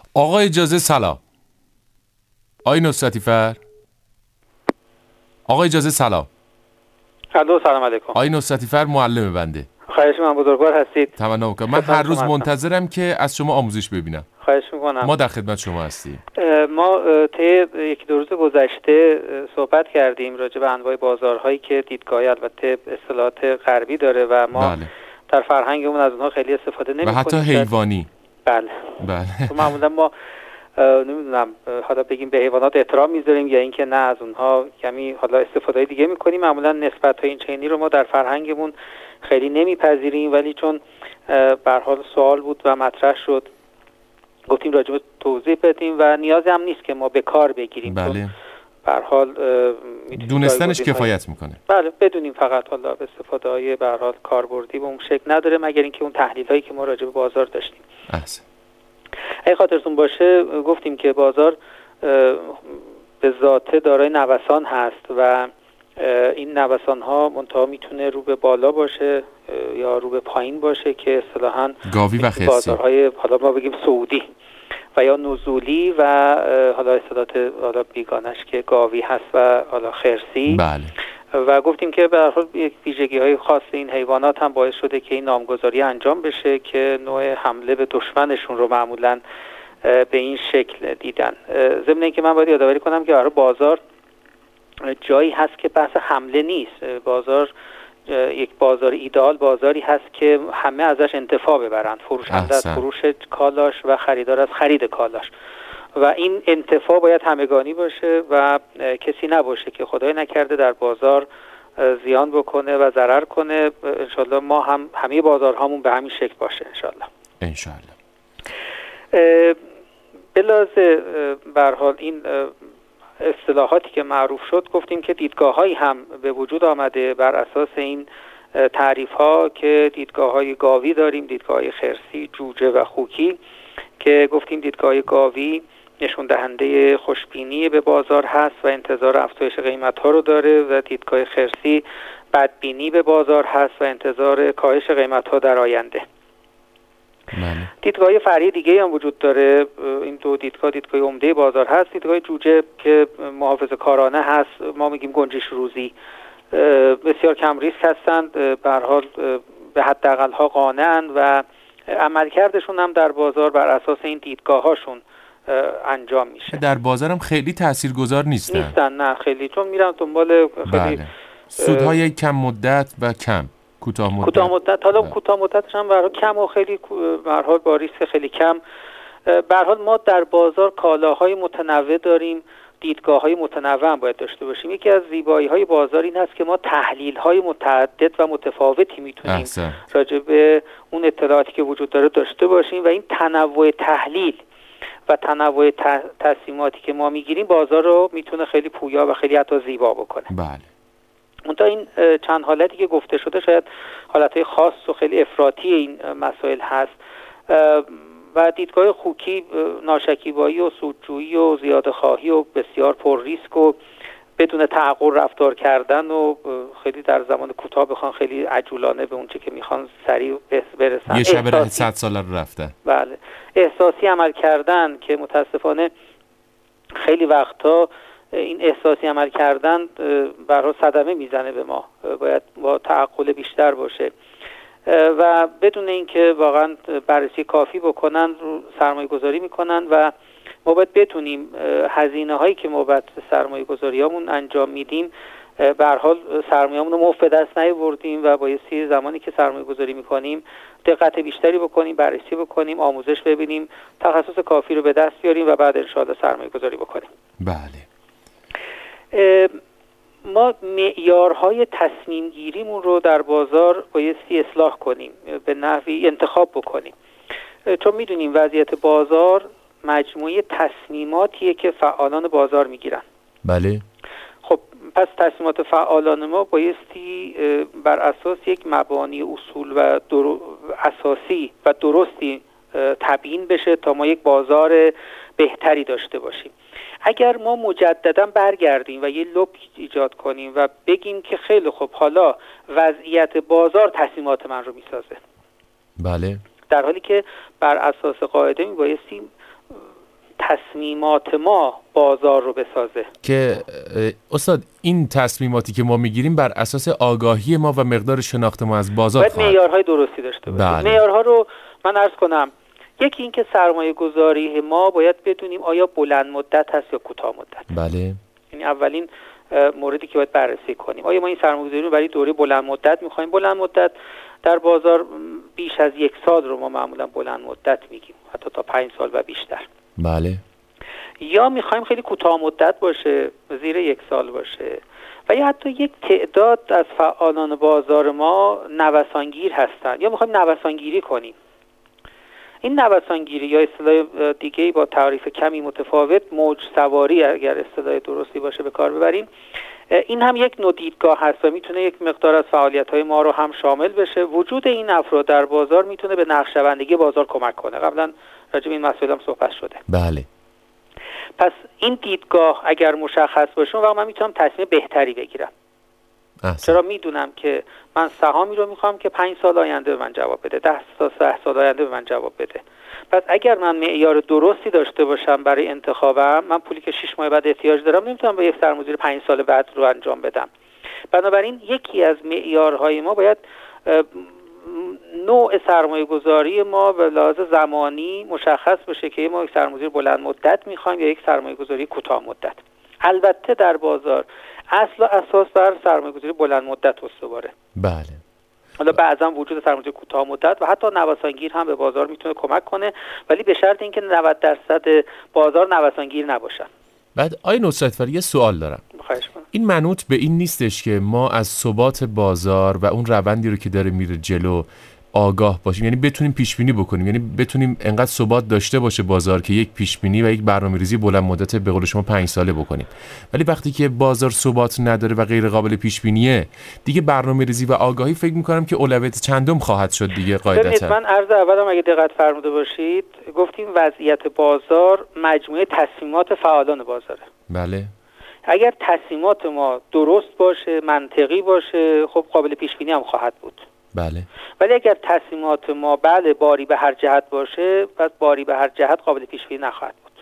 آقای اجازه سلام. آقای نصرتی فر. آقای اجازه سلام. الو سلام علیکم. آقای نصرتی فر معلم بنده. خواهش می‌کنم بزرگوار هستید. تمنا می‌کنم. من هر روز منتظرم که از شما آموزش ببینم. خواهش می‌کنم. ما در خدمت شما هستیم. ما طی یک دو روز گذشته صحبت کردیم راجع به انواع بازارهایی که دیدگاه البته اصطلاحات غربی داره و ما بله. در فرهنگمون از اونها خیلی استفاده نمی‌کنیم. و حتی حیوانی. بله. بله. معمولا ما نمیدونم حالا بگیم به حیوانات احترام میذاریم یا اینکه نه از اونها کمی حالا استفاده دیگه میکنیم. معمولا نسبت‌های این چنینی رو ما در فرهنگمون خیلی نمیپذیریم، ولی چون به هر حال سوال بود و مطرح شد گفتیم راجع به توضیح بدیم و نیازی هم نیست که ما به کار بگیریم. بله. به هر حال دونستنش کفایت میکنه. بله، بدونیم فقط حالا به استفاده‌های به هر حال کاربردی به اون شکل نداره، مگر اینکه اون تحلیل‌هایی که ما راجع به بازار داشتیم. احسن. اگه خاطرتون باشه گفتیم که بازار به ذاته دارای نوسان هست و این نوسان ها منتها میتونه رو به بالا باشه یا رو به پایین باشه که اصطلاحاً گاوی و خرسی، بازارهای حالا ما بگیم سعودی و یا نزولی و حالا اصطلاحات حالا بیگانش که گاوی هست و حالا خرسی. بله. و گفتیم که به هر حال یک ویژگی‌های خاص این حیوانات هم باعث شده که این نامگذاری انجام بشه که نوع حمله به دشمنشون رو معمولاً به این شکل دیدن. ضمن اینکه من باید یادآوری کنم که برای بازار جایی هست که بحث حمله نیست. بازار یک بازار ایدئال بازاری هست که همه ازش انتفاع ببرن، فروشنده از فروش کالاش و خریدار از خرید کالاش، و این انتفاع باید همگانی باشه و کسی نباشه که خدای نکرده در بازار زیان بکنه و ضرر کنه. انشالله ما هم همه بازارهامون به همین شکل باشه انشالله. بلازه به هر حال این اصطلاحاتی که معروف شد گفتیم که دیدگاه‌هایی هم به وجود آمده بر اساس این تعریف‌ها که دیدگاه‌های گاوی داریم، دیدگاه‌های خرسی، جوجه و خوکی، که گفتیم دیدگاه گاوی نشون دهنده خوشبینی به بازار هست و انتظار افزایش قیمت‌ها رو داره و دیدگاه خرسی بدبینی به بازار هست و انتظار کاهش قیمت‌ها در آینده. دیدگاه فرعی دیگه هم وجود داره. این دو دیدگاه عمده بازار هست. دیدگاه جوجه که محافظه‌کارانه هست، ما میگیم گنجش روزی، بسیار کم ریسک هستند، به هر حال به حداقل ها قانع‌اند و عملکردشون هم در بازار بر اساس این دیدگاه هاشون انجام میشه. در بازارم خیلی تاثیرگذار نیستن. نه خیلی، چون میرن دنبال خیلی سودهای کم مدت و کم کوتاه مدت. حالا کوتاه مدتش هم برای کم و خیلی به هر حال با ریسک خیلی کم. به هر حال ما در بازار کالاهای متنوع داریم، دیدگاه‌های متنوع هم باید داشته باشیم. یکی از زیبایی‌های بازار این است که ما تحلیل‌های متعدد و متفاوتی میتونیم راجع به اون اطلاعاتی که وجود داره داشته باشیم و این تنوع تحلیل و تنوع تصمیماتی که ما میگیریم بازار رو میتونه خیلی پویا و خیلی حتی زیبا بکنه. بله. منتها این چند حالتی که گفته شده شاید حالتهای خاص و خیلی افراطی این مسائل هست و دیدگاه خوکی ناشکیبایی و سودجویی و زیاده خواهی و بسیار پر ریسک و بدون تعقل رفتار کردن و خیلی در زمان کوتاه بخوان خیلی عجولانه به اونچه که میخوان سریع برسن، یه شب 100 سال رو رفتن. بله، احساسی عمل کردن که متاسفانه خیلی وقتا این احساسی عمل کردن برای صدمه میزنه به ما، باید با تعقل بیشتر باشه و بدون اینکه واقعا بررسی کافی بکنن رو سرمایه گذاری میکنن و ما باید بتونیم هزینه هایی که ما باید سرمایه گذاری هامون انجام میدیم به هر حال سرمایه‌مون رو مفت دست نیاوردیم و بایستی زمانی که سرمایه گذاری میکنیم دقت بیشتری بکنیم، بررسی بکنیم، آموزش ببینیم، تخصص کافی رو به دست بیاریم و بعد ان شاءالله سرمایه گذاری بکنیم. بله. ما معیارهای تصمیم گیریمون رو در بازار بایستی اصلاح کنیم، به نحوی انتخاب بکنیم، چون میدونیم وضعیت بازار مجموعه تصمیماتیه که فعالان بازار میگیرن. بله. خب پس تصمیمات فعالان ما بایستی بر اساس یک مبانی اصول و اساسی و درستی تبیین بشه تا ما یک بازار بهتری داشته باشیم. اگر ما مجددا برگردیم و یه لوپ ایجاد کنیم و بگیم که خیلی خب حالا وضعیت بازار تصمیمات من رو میسازه، بله، در حالی که بر اساس قاعده میبایستیم تصمیمات ما بازار رو بسازه. که استاد این تصمیماتی که ما میگیریم بر اساس آگاهی ما و مقدار شناخت ما از بازار باید معیارهای درستی داشته باشیم. بله. معیارها رو من عرض کنم، یکی این که سرمایه گذاری ما باید بدونیم آیا بلند مدت هست یا کوتاه مدت. بله. یعنی اولین موردی که باید بررسی کنیم، آیا ما این سرمایه گذاری رو برای دوره بلند مدت میخوایم؟ بلند مدت در بازار بیش از 1 سال رو ما معمولا بلند مدت میگیم، حتی تا 5 سال و بیشتر. بله. یا میخوایم خیلی کوتاه مدت باشه، زیر 1 سال باشه، و یا حتی یک تعداد از فعالان بازار ما نوسانگیر هستن، یا میخوایم نوسانگیری کنیم. این نوسانگیری یا اصطلاح دیگه‌ای با تعریف کمی متفاوت موج سواری، اگر اصطلاح درستی باشه به کار ببریم، این هم یک نوع دیدگاه هست و میتونه یک مقدار از فعالیت‌های ما رو هم شامل بشه. وجود این افراد در بازار میتونه به نقشه‌بندی بازار کمک کنه. قبلا راجع به این مسائل هم صحبت شده. بله. پس این دیدگاه اگر مشخص باشه، و من میتونم تصمیم بهتری بگیرم. چرا؟ میدونم که من سهامی رو میخوام که 5 سال آینده به من جواب بده، 10 سال آینده به من جواب بده. پس اگر من معیار درستی داشته باشم برای انتخابم، من پولی که 6 ماه بعد احتیاج دارم نمیتونم به یک سرمایه‌گذاری 5 سال بعد رو انجام بدم. بنابراین یکی از معیارهای ما باید نوع سرمایه گذاری ما به لحاظ زمانی مشخص بشه که ما یک سرمایه گذاری بلند مدت میخوایم یا یک سرمایه گذاری کوتاه مدت. البته در بازار اصل و اساس بر سرمایه گذاری بلند مدت استواره. بله. حالا بعضا وجود سرمایه گذاری کوتاه مدت و حتی نوسانگیر هم به بازار میتونه کمک کنه، ولی به شرط اینکه 90% بازار نوسانگیر نباشن. بعد آقای نصرت‌فر یه سوال دارم. خواهش کنم. این منوط به این نیستش که ما از ثبات بازار و اون روندی رو که داره میره جلو آگاه باشیم، یعنی بتونیم پیش بینی بکنیم، یعنی بتونیم انقدر ثبات داشته باشه بازار که یک پیش بینی و یک برنامه‌ریزی بلند مدت به قول شما 5 ساله بکنیم. ولی وقتی که بازار ثبات نداره و غیر قابل پیش بینیه، دیگه برنامه‌ریزی و آگاهی فکر می‌کنم که اولویت چندم خواهد شد دیگه قاعدتاً. من عرض اولم اگه دقت فرموده باشید گفتیم وضعیت بازار مجموعه تصمیمات فعالان بازاره. بله. اگر تصمیمات ما درست باشه، منطقی باشه، خب قابل پیش بینی هم خواهد بود. بله. ولی اگر تصمیمات ما باری به هر جهت باشه، پس باری به هر جهت قابل پیش بینی نخواهد بود.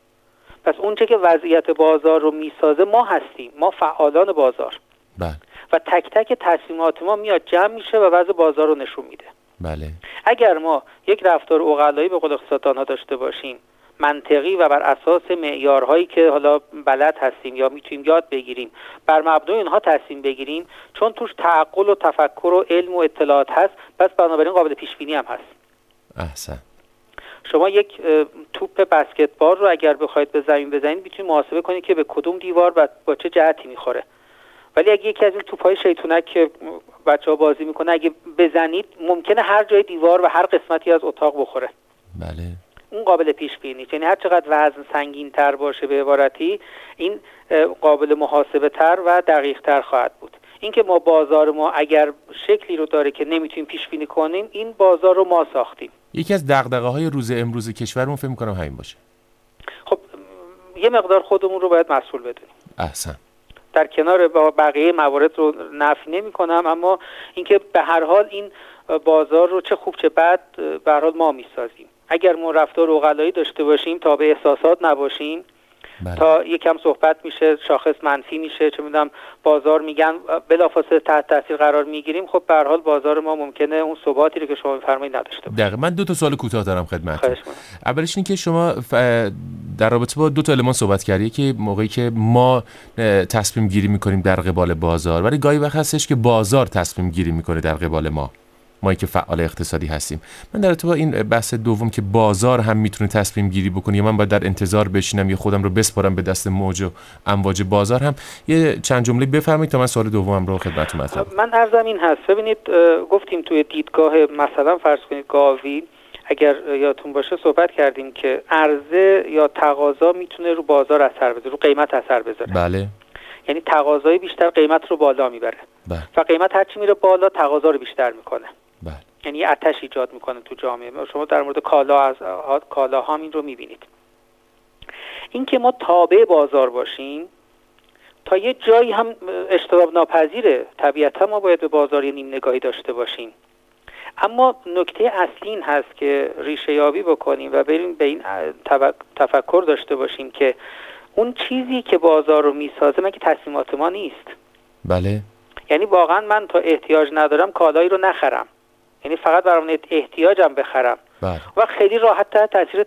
پس اونچه که وضعیت بازار رو میسازه ما هستیم، ما فعالان بازار. بله. و تک تک تصمیمات ما میاد جمع میشه و وضع بازار رو نشون میده. بله. اگر ما یک رفتار عقلایی به قول اقتصاددان‌ها داشته باشیم، منطقی و بر اساس معیارهایی که حالا بلد هستیم یا میتونیم یاد بگیریم، بر مبنای اینها تصمیم بگیریم، چون توش تعقل و تفکر و علم و اطلاعات هست، پس بنابراین قابل پیش بینی هم هست. احسن. شما یک توپ بسکتبال رو اگر بخواید به زمین بزنید میتونید محاسبه کنید که به کدوم دیوار و با چه جهتی میخوره. ولی اگه یکی از این توپ‌های شیطونک که بچه‌ها بازی میکنه اگه بزنید ممکنه هر جای دیوار و هر قسمتی از اتاق بخوره. بله. اون قابل پیش بینی، یعنی هر چقدر وزن سنگین تر باشه به عبارتی این قابل محاسبه تر و دقیق تر خواهد بود. اینکه ما بازار ما اگر شکلی رو داره که نمیتونیم پیش بینی کنیم، این بازار رو ما ساختیم. یکی از دغدغه‌های روز امروز کشورمون فکر می‌کنم همین باشه. خب یه مقدار خودمون رو باید مسئول بدونیم. احسن. در کنار بقیه موارد رو نفی نمی‌کنم، اما اینکه به هر حال این بازار رو چه خوب چه بد به هر حال ما می‌سازیم. اگر ما رفتار عقلایی داشته باشیم، تا به احساسات نباشیم، بله. تا یکم صحبت میشه شاخص منفی میشه، چه میدونم بازار میگن بلافاصله تحت تاثیر قرار میگیریم، خب به هر حال بازار ما ممکنه اون ثباتی رو که شما میفرمایید نداشته باشه. دقیقاً. من 2 تا سوال کوتاه دارم خدمتتون. اولش این که شما در رابطه با 2 تا المان صحبت کردید که موقعی که ما تصمیم گیری میکنیم در قبال بازار، ولی گاهی وقت هستش که بازار تصمیم گیری میکنه در قبال ما که فعال اقتصادی هستیم. من در ارتباط این بحث دوم که بازار هم میتونه تصمیم گیری بکنه یا من باید در انتظار بشینم یا خودم رو بسپارم به دست موج و امواج بازار، هم یه چند جمله بفرمایید تا من سوال دومم رو خدمتتون مطرح کنم. من عرضم این هست، ببینید گفتیم توی دیدگاه مثلا فرض کنید گاوی، اگر یادتون باشه صحبت کردیم که عرضه یا تقاضا میتونه رو بازار اثر بذاره، رو قیمت اثر بذاره. بله. یعنی تقاضای بیشتر قیمت رو بالا میبره. بله. و قیمت هرچی میره بالا تقاضا رو بیشتر میکنه. بله. یعنی آتش ایجاد میکنه تو جامعه. شما در مورد کالاها این رو میبینید. این که ما تابع بازار باشیم تا یه جایی هم اجتناب ناپذیره. طبیعتا ما باید به بازار یه نیم نگاهی داشته باشیم، اما نکته اصلی این هست که ریشه یابی بکنیم و بریم به این تفکر داشته باشیم که اون چیزی که بازار رو میسازه مگه تصمیمات ما نیست؟ بله. یعنی واقعا من تا احتیاج ندارم کالایی رو نخرم، یعنی فقط برام احتیاجم بخرم. بله. و خیلی راحت تاثیر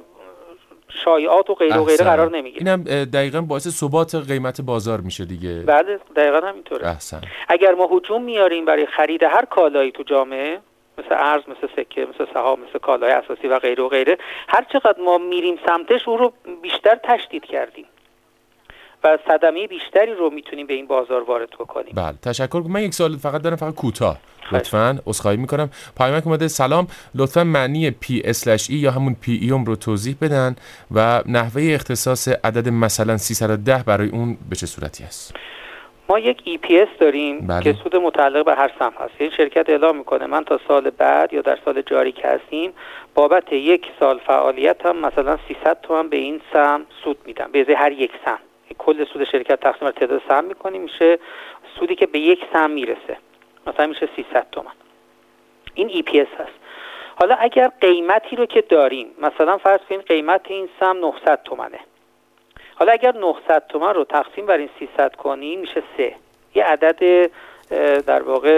شایعات و غیره و غیره قرار نمیگیره. اینم دقیقاً باعث ثبات قیمت بازار میشه دیگه. بله دقیقاً همینطوره. احسن. اگر ما هجوم میاریم برای خرید هر کالایی تو جامعه، مثل ارز، مثل سکه، مثل سهام، مثل کالای اساسی و غیره و غیره، هر چقدر ما میریم سمتش اون رو بیشتر تشدید کردیم و صدمه بیشتری رو میتونیم به این بازار وارد بکنیم. بله تشکر. من یک سوال فقط دارم، فقط کوتاه لطفاً عذرخواهی میکنم. پیامک اومده سلام، لطفاً معنی P/E یا همون PE رو توضیح بدن و نحوه اختصاص عدد مثلا 310 برای اون به چه صورتی است؟ ما یک EPS داریم. بله. که سود متعلق به هر سهم هست. این شرکت اعلام میکنه من تا سال بعد یا در سال جاری که هستیم بابت یک سال فعالیت هم مثلا 300 تومان به این سهم سود میدم به ازای هر یک سهم. کل سود شرکت تقسیم بر تعداد سهم میکنیم، میشه سودی که به یک سهم میرسه، مثلا میشه 300 تومان. این EPS هست. حالا اگر قیمتی رو که داریم، مثلا فرض کنیم قیمت این سهم 900 تومانه، حالا اگر 900 تومان رو تقسیم بر این 300 کنیم میشه 3. یه عدد در واقع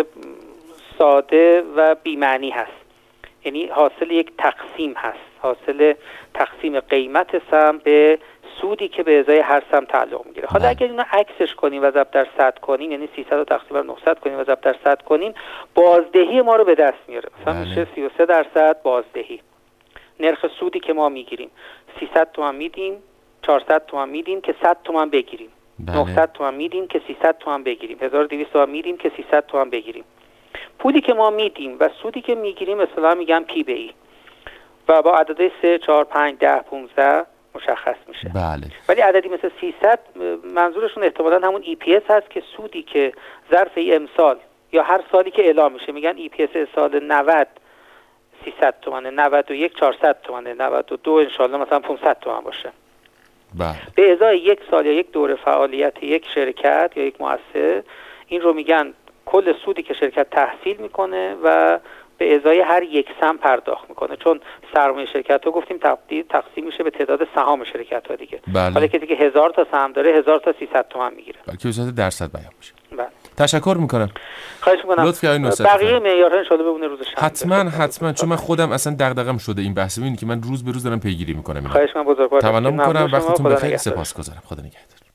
ساده و بی‌معنی هست، یعنی حاصل یک تقسیم هست، حاصل تقسیم قیمت سهم به سودی که به ازای هر سهم تعلق میگیره. حالا اگر اینو عکسش کنیم و ضرب در 100 کنیم، یعنی 300 رو تقسیم بر 900 کنیم و ضرب در 100 کنیم، بازدهی ما رو به دست میاره. مثلا میشه 33% بازدهی. نرخ سودی که ما میگیریم 300 تومان میدیم، 400 تومان میدیم که 100 تومان بگیریم. 900 تومان میدیم که 300 تومان بگیریم. 1200 تومان میدیم که 300 تومان بگیریم. پولی که ما میدیم و سودی که میگیریم اصطلاحاً میگن P/E و با عدد 3 4 5 10 15 مشخص میشه. بله. ولی عددی مثل 300 منظورشون احتمالاً همون EPS هست که سودی که ظرف امسال یا هر سالی که اعلام میشه، میگن EPS سال 90 300 تومانه، 91 400 تومانه، 92 انشالله مثلا 500 تومان باشه. بله. به ازای یک سال یا یک دوره فعالیت یک شرکت یا یک مؤسسه، این رو میگن کل سودی که شرکت تحصیل میکنه و به ازای هر یک سهم پرداخت میکنه، چون سرمایه شرکت ها گفتیم تقسیم میشه به تعداد سهام شرکت ها دیگه. بله. حالا کسی که 1000 تا سهم داره 1000 تا 300 تومان میگیره. بلکه به صورت درصد بیان میشه. بله. تشکر میکنم. خواهش میکنم. لطفی آقای نصرت. بقیه معیارها ان شاءالله بمونه روز شنبه. حتما چون من خودم اصلا دغدغه‌ام شده این بحث، اینه که من روز به روز دارم پیگیری میکنم. خواهش میکنم بزرگوار. تمنا میکنم. وقتتون بخیر. سپاسگزارم. خدا نگهدار.